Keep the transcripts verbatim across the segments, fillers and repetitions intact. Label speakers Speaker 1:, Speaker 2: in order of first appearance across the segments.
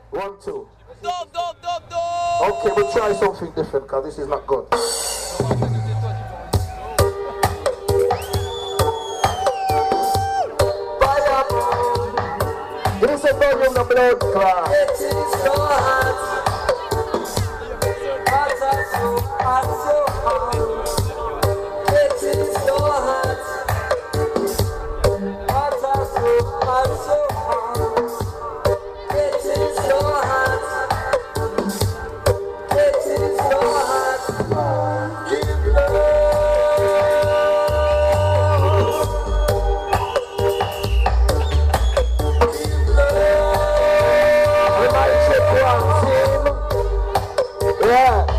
Speaker 1: One, two.
Speaker 2: Dub, dub, dub, dub.
Speaker 1: Okay, we'll try something different because this is not good. Give us a volume of blood clot.
Speaker 3: It is so hot. Hot, hot, so hot, so hot. It is so hot. Hot, hot, so hot, so hot. It is so hot. It is so hot. Give love.
Speaker 1: Yeah.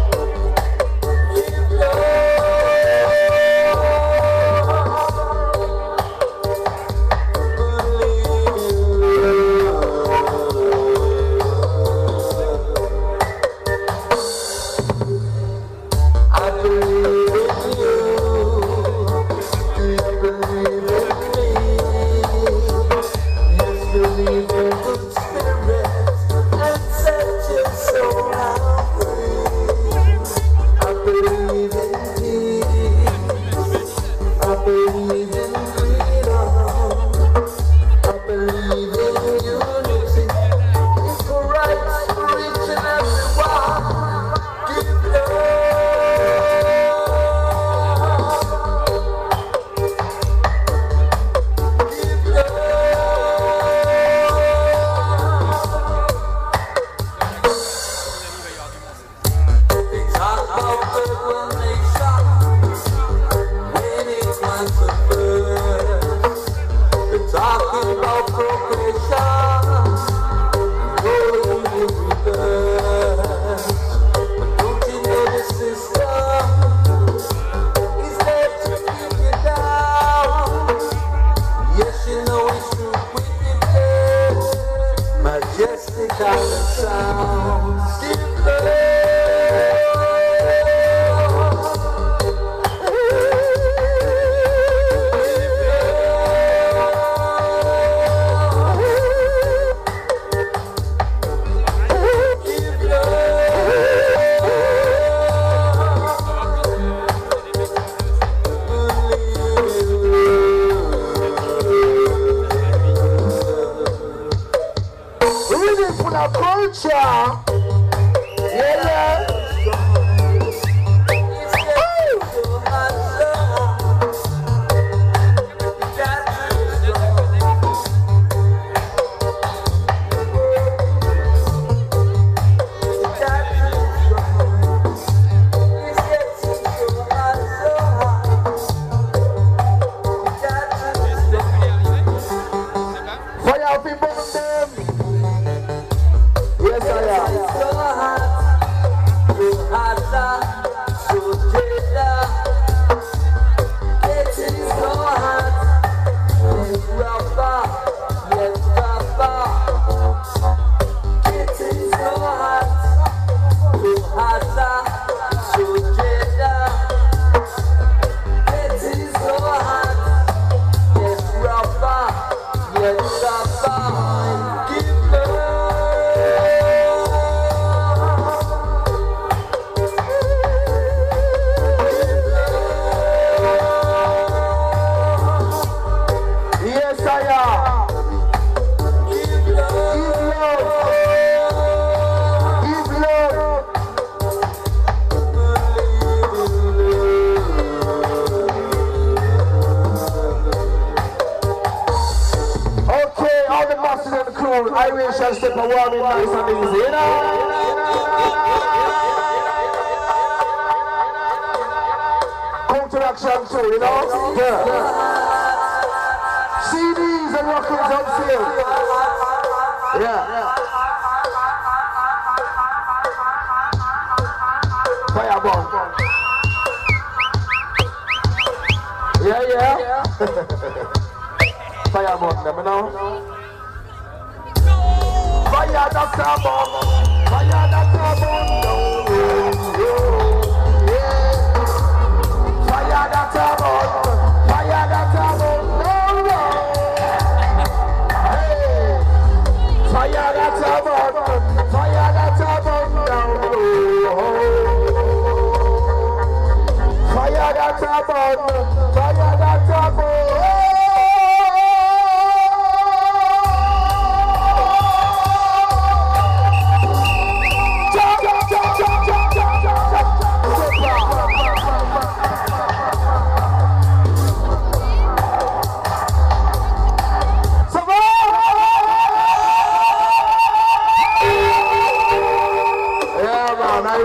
Speaker 1: Irish shall step a warming nice and easy, you know? Counteraction too, you know? Yeah. C Ds and rockers on sale. Yeah. Fireball. Yeah, yeah. Fireball, them, you know? Fire the carbon, fire the carbon, no, yeah. Fire the carbon, fire the carbon, no, hey. Fire the carbon,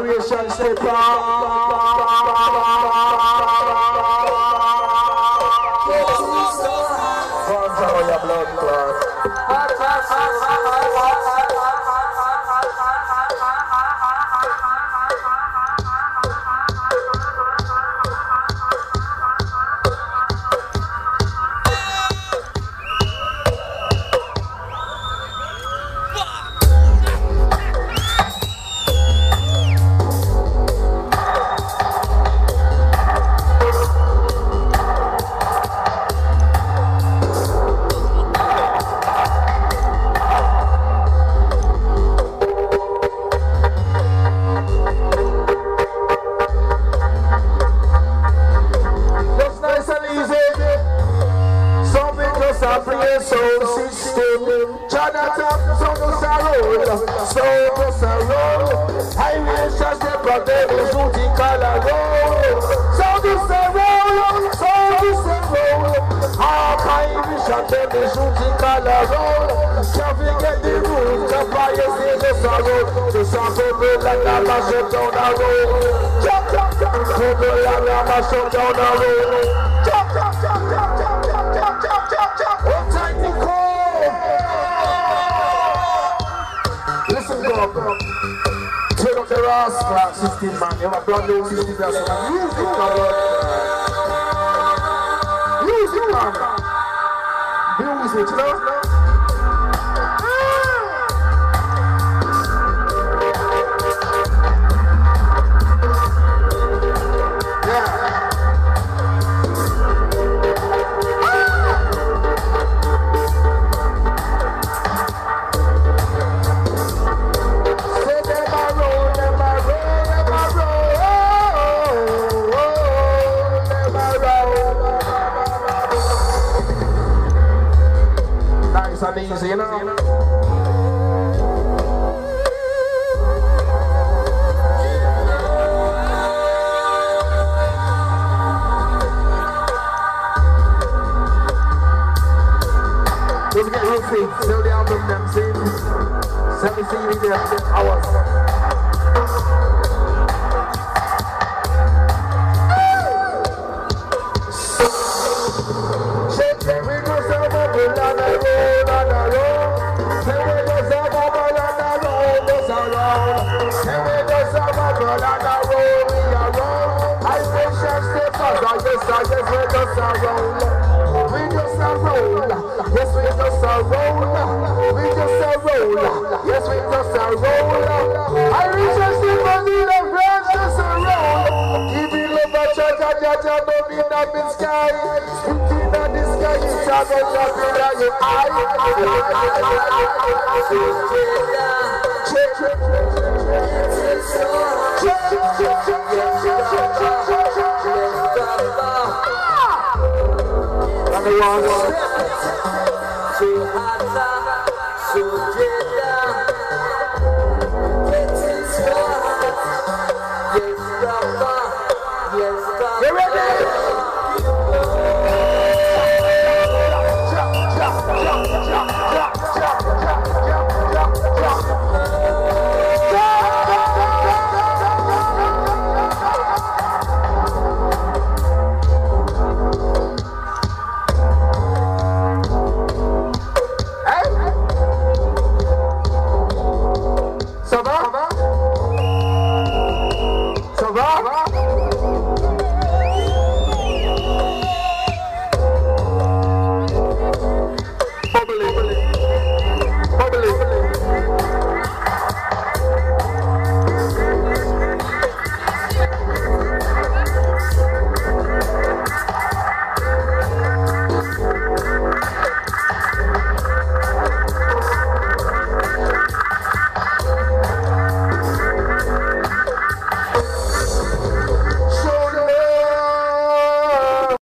Speaker 1: Iration stepper. Burns out your blood clot. sixteen man, you have a brand new sixteen man. Music, man. Music, man. Music, you know? Easy, you know? Let's get real free. Sell the album, them, see? Sell the C D there, hours. Yes, we just a roll. We just a roll. Yes, we just a roll. I reach a step on the friends just a roll. Give me love a church and judge and don't be up in sky. Spitting on the sky, it's a good job in your eye. Check, check, check, check, check, check, check, check,